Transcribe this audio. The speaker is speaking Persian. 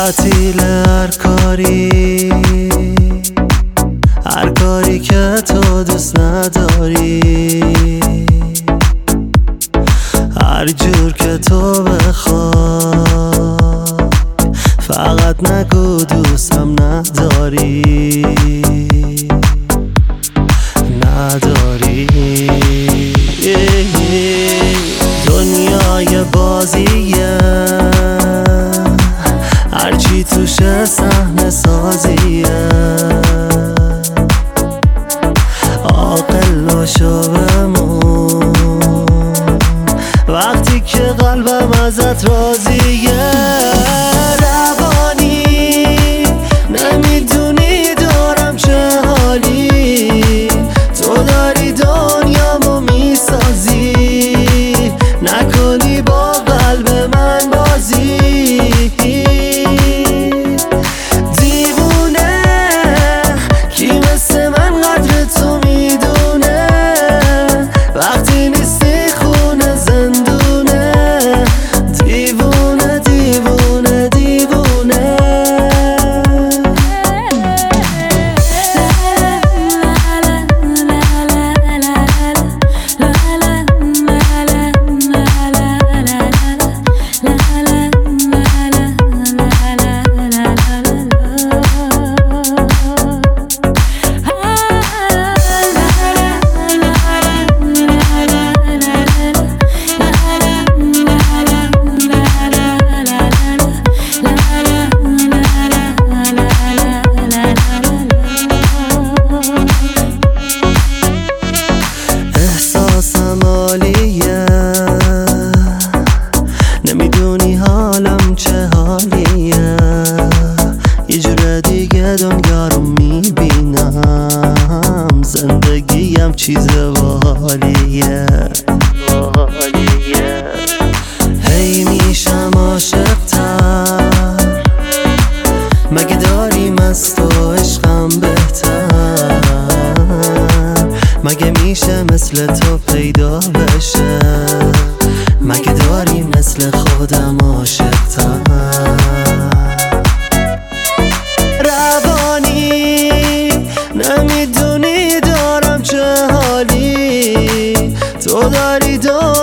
تعطیل هر کاری که تو دوست نداری، هر جور که تو بخوای، فقط نگو دوستم نداری. دنیای بازیه، هرچی توشه صحنه سازیه. عاقل باشو بمون وقتی که قلبم ازت راضیه. روانی نمیدونی دارم چه حالی، تو داری دنیامو میسازی، نکنی با قلب من بازی. دیوونه کی مثل من قدر تو میدونه، وقتی نیستی خونه زندونه. دیوونه دیوونه دیوونه. احساسم عالیه، نمیدونی حالم چه حالیه. یه جور دیگه دنیا رو میبینم، زندگیم چیز باحالیه. هی میشم عاشق‌تر، مگه داریم از تو عشقم بهتر؟ مگه میشه مثل تو پیدا بشه؟ مگه داریم مثل خودم عاشق‌تر؟ روانی نمیدونی دارم چه حالی، تو داری